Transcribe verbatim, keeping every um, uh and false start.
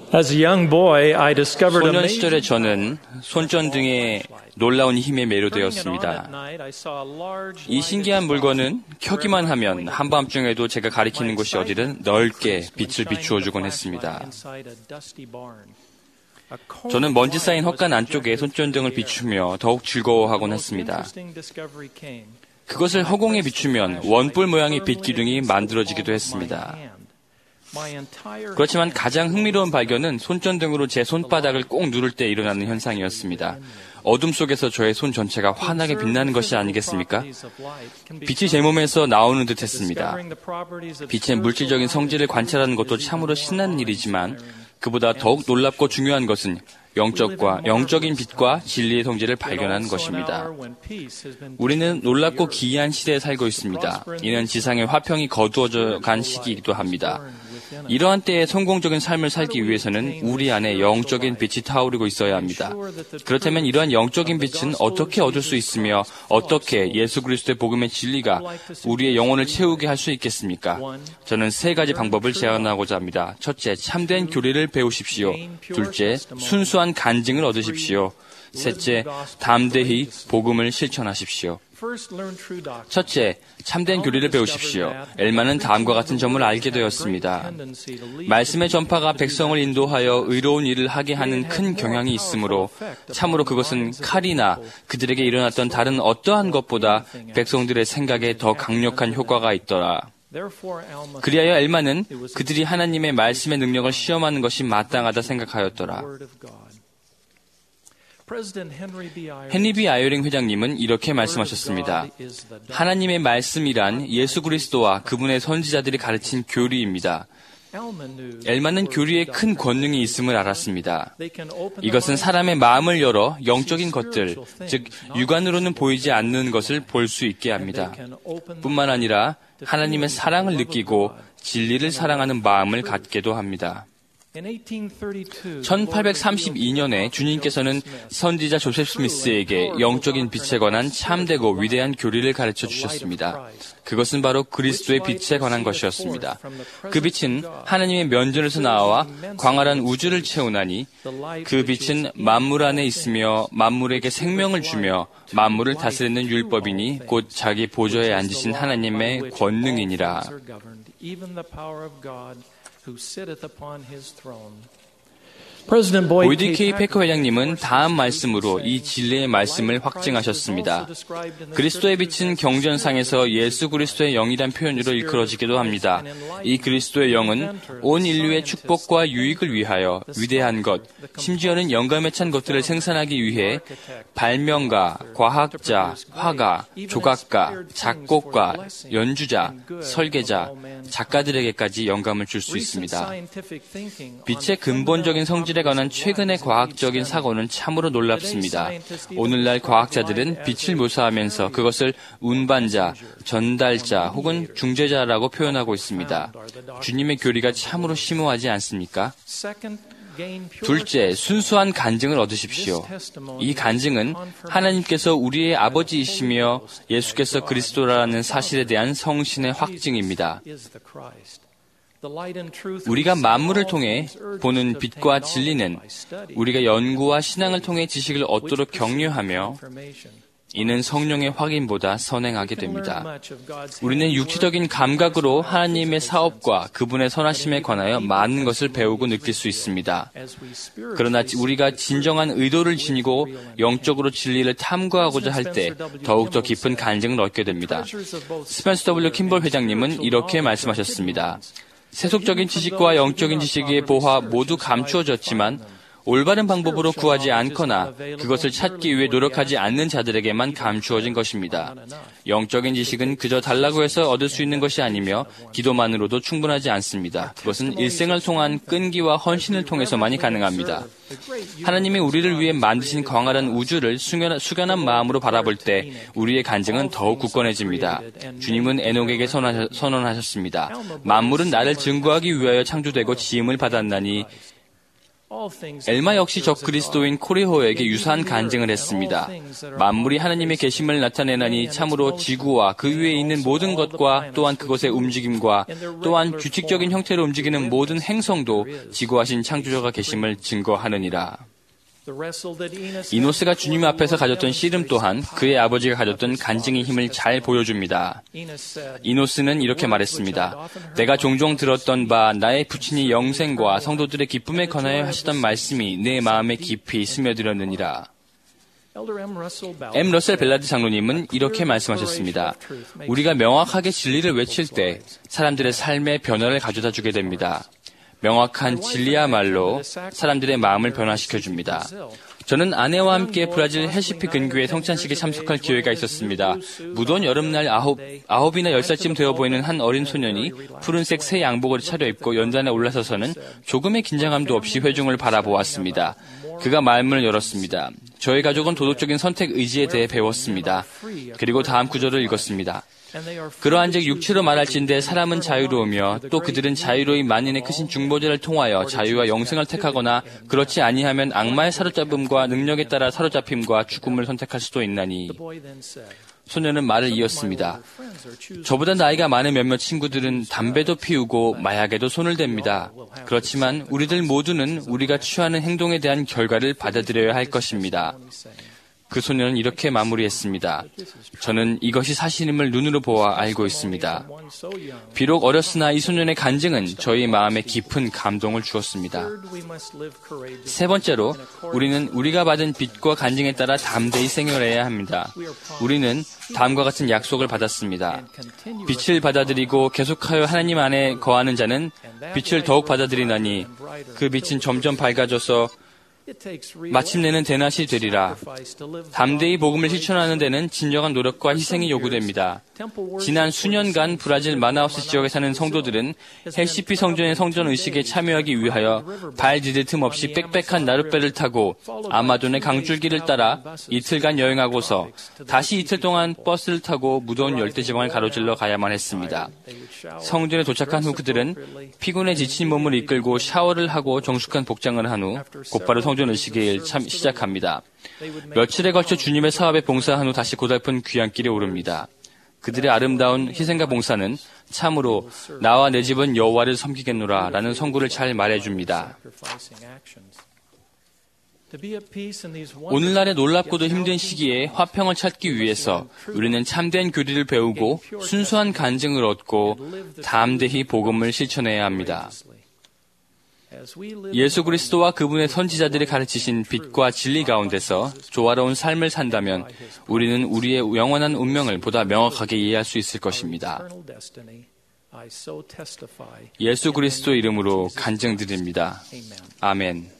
As a young boy, I discovered 소년 시절에 저는 손전등의 놀라운 힘에 매료되었습니다. 이 신기한 물건은 켜기만 하면 한밤중에도 제가 가리키는 곳이 어디든 넓게 빛을 비추어주곤 했습니다. 저는 먼지 쌓인 헛간 안쪽에 손전등을 비추며 더욱 즐거워하곤 했습니다. 그것을 허공에 비추면 원뿔 모양의 빛 기둥이 만들어지기도 했습니다. 그렇지만 가장 흥미로운 발견은 손전등으로 제 손바닥을 꼭 누를 때 일어나는 현상이었습니다. 어둠 속에서 저의 손 전체가 환하게 빛나는 것이 아니겠습니까? 빛이 제 몸에서 나오는 듯 했습니다. 빛의 물질적인 성질을 관찰하는 것도 참으로 신나는 일이지만 그보다 더욱 놀랍고 중요한 것은 영적과 영적인 빛과 진리의 성질을 발견하는 것입니다. 우리는 놀랍고 기이한 시대에 살고 있습니다. 이는 지상의 화평이 거두어져 간 시기이기도 합니다. 이러한 때에 성공적인 삶을 살기 위해서는 우리 안에 영적인 빛이 타오르고 있어야 합니다. 그렇다면 이러한 영적인 빛은 어떻게 얻을 수 있으며 어떻게 예수 그리스도의 복음의 진리가 우리의 영혼을 채우게 할 수 있겠습니까? 저는 세 가지 방법을 제안하고자 합니다. 첫째, 참된 교리를 배우십시오. 둘째, 순수한 간증을 얻으십시오. 셋째, 담대히 복음을 실천하십시오. 첫째, 참된 교리를 배우십시오. 엘마는 다음과 같은 점을 알게 되었습니다. 말씀의 전파가 백성을 인도하여 의로운 일을 하게 하는 큰 경향이 있으므로 참으로 그것은 칼이나 그들에게 일어났던 다른 어떠한 것보다 백성들의 생각에 더 강력한 효과가 있더라. 그리하여 엘마는 그들이 하나님의 말씀의 능력을 시험하는 것이 마땅하다 생각하였더라. 헨리 비 아이어링 회장님은 이렇게 말씀하셨습니다. 하나님의 말씀이란 예수 그리스도와 그분의 선지자들이 가르친 교리입니다. 엘마는 교리에 큰 권능이 있음을 알았습니다. 이것은 사람의 마음을 열어 영적인 것들, 즉 육안으로는 보이지 않는 것을 볼 수 있게 합니다. 뿐만 아니라 하나님의 사랑을 느끼고 진리를 사랑하는 마음을 갖게도 합니다. 천팔백삼십이 년에 주님께서는 선지자 조셉 스미스에게 영적인 빛에 관한 참되고 위대한 교리를 가르쳐 주셨습니다. 그것은 바로 그리스도의 빛에 관한 것이었습니다. 그 빛은 하나님의 면전에서 나와 광활한 우주를 채우나니 그 빛은 만물 안에 있으며 만물에게 생명을 주며 만물을 다스리는 율법이니 곧 자기 보좌에 앉으신 하나님의 권능이니라. 보이드 케이 패커 회장님은 다음 말씀으로 이 진리의 말씀을 확증하셨습니다. 그리스도의 빛은 경전상에서 예수 그리스도의 영이란 표현으로 일컬어지기도 합니다. 이 그리스도의 영은 온 인류의 축복과 유익을 위하여 위대한 것, 심지어는 영감에 찬 것들을 생산하기 위해 발명가, 과학자, 화가, 조각가, 작곡가, 연주자, 설계자, 작가들에게까지 영감을 줄 수 있습니다. 빛의 근본적인 성질 에 관한 최근의 과학적인 사고는 참으로 놀랍습니다. 오늘날 과학자들은 빛을 묘사하면서 그것을 운반자, 전달자 혹은 중재자라고 표현하고 있습니다. 주님의 교리가 참으로 심오하지 않습니까? 둘째, 순수한 간증을 얻으십시오. 이 간증은 하나님께서 우리의 아버지이시며 예수께서 그리스도라는 사실에 대한 성신의 확증입니다. 우리가 만물을 통해 보는 빛과 진리는 우리가 연구와 신앙을 통해 지식을 얻도록 격려하며 이는 성령의 확인보다 선행하게 됩니다. 우리는 육체적인 감각으로 하나님의 사업과 그분의 선하심에 관하여 많은 것을 배우고 느낄 수 있습니다. 그러나 우리가 진정한 의도를 지니고 영적으로 진리를 탐구하고자 할 때 더욱더 깊은 간증을 얻게 됩니다. 스펜서 더블유 킴볼 회장님은 이렇게 말씀하셨습니다. 세속적인 지식과 영적인 지식의 보화 모두 감추어졌지만 올바른 방법으로 구하지 않거나 그것을 찾기 위해 노력하지 않는 자들에게만 감추어진 것입니다. 영적인 지식은 그저 달라고 해서 얻을 수 있는 것이 아니며 기도만으로도 충분하지 않습니다. 그것은 일생을 통한 끈기와 헌신을 통해서만이 가능합니다. 하나님이 우리를 위해 만드신 광활한 우주를 숙연한 마음으로 바라볼 때 우리의 간증은 더욱 굳건해집니다. 주님은 에녹에게 선언하셨습니다. 만물은 나를 증거하기 위하여 창조되고 지음을 받았나니 엘마 역시 적그리스도인 코리호에게 유사한 간증을 했습니다. 만물이 하나님의 계심을 나타내나니 참으로 지구와 그 위에 있는 모든 것과 또한 그것의 움직임과 또한 규칙적인 형태로 움직이는 모든 행성도 지구하신 창조자가 계심을 증거하느니라. 이노스가 주님 앞에서 가졌던 씨름 또한 그의 아버지가 가졌던 간증의 힘을 잘 보여줍니다. 이노스는 이렇게 말했습니다. 내가 종종 들었던 바 나의 부친이 영생과 성도들의 기쁨에 관하여 하시던 말씀이 내 마음에 깊이 스며들었느니라. 엠. 러셀 벨라드 장로님은 이렇게 말씀하셨습니다. 우리가 명확하게 진리를 외칠 때 사람들의 삶에 변화를 가져다 주게 됩니다. 명확한 진리야말로 사람들의 마음을 변화시켜줍니다. 저는 아내와 함께 브라질 해시피 근교의 성찬식에 참석할 기회가 있었습니다. 무더운 여름날 아홉, 아홉이나 열 살쯤 되어 보이는 한 어린 소년이 푸른색 새 양복을 차려입고 연단에 올라서서는 조금의 긴장감도 없이 회중을 바라보았습니다. 그가 말문을 열었습니다. 저희 가족은 도덕적인 선택 의지에 대해 배웠습니다. 그리고 다음 구절을 읽었습니다. 그러한즉 육체로 말할진대 사람은 자유로우며 또 그들은 자유로이 만인의 크신 중보자를 통하여 자유와 영생을 택하거나 그렇지 아니하면 악마의 사로잡음과 능력에 따라 사로잡힘과 죽음을 선택할 수도 있나니. 소년은 말을 이었습니다. 저보다 나이가 많은 몇몇 친구들은 담배도 피우고 마약에도 손을 댑니다. 그렇지만 우리들 모두는 우리가 취하는 행동에 대한 결과를 받아들여야 할 것입니다. 그 소년은 이렇게 마무리했습니다. 저는 이것이 사실임을 눈으로 보아 알고 있습니다. 비록 어렸으나 이 소년의 간증은 저희 마음에 깊은 감동을 주었습니다. 세 번째로, 우리는 우리가 받은 빛과 간증에 따라 담대히 생활해야 합니다. 우리는 다음과 같은 약속을 받았습니다. 빛을 받아들이고 계속하여 하나님 안에 거하는 자는 빛을 더욱 받아들이나니 그 빛은 점점 밝아져서 마침내는 대낮이 되리라. 담대히 복음을 실천하는 데는 진정한 노력과 희생이 요구됩니다. 지난 수년간 브라질 마나우스 지역에 사는 성도들은 헬시피 성전의 성전 의식에 참여하기 위하여 발 디딜 틈 없이 빽빽한 나룻배를 타고 아마존의 강줄기를 따라 이틀간 여행하고서 다시 이틀 동안 버스를 타고 무더운 열대지방을 가로질러 가야만 했습니다. 성전에 도착한 후 그들은 피곤에 지친 몸을 이끌고 샤워를 하고 정숙한 복장을 한 후 곧바로 성전 의식을 시작합니다. 며칠에 걸쳐 주님의 사업에 봉사한 후 다시 고달픈 귀향길에 오릅니다. 그들의 아름다운 희생과 봉사는 참으로 나와 내 집은 여호와를 섬기겠노라 라는 선구를 잘 말해줍니다. 오늘날의 놀랍고도 힘든 시기에 화평을 찾기 위해서 우리는 참된 교리를 배우고 순수한 간증을 얻고 담대히 복음을 실천해야 합니다. 예수 그리스도와 그분의 선지자들이 가르치신 빛과 진리 가운데서 조화로운 삶을 산다면 우리는 우리의 영원한 운명을 보다 명확하게 이해할 수 있을 것입니다. 예수 그리스도 이름으로 간증드립니다. 아멘.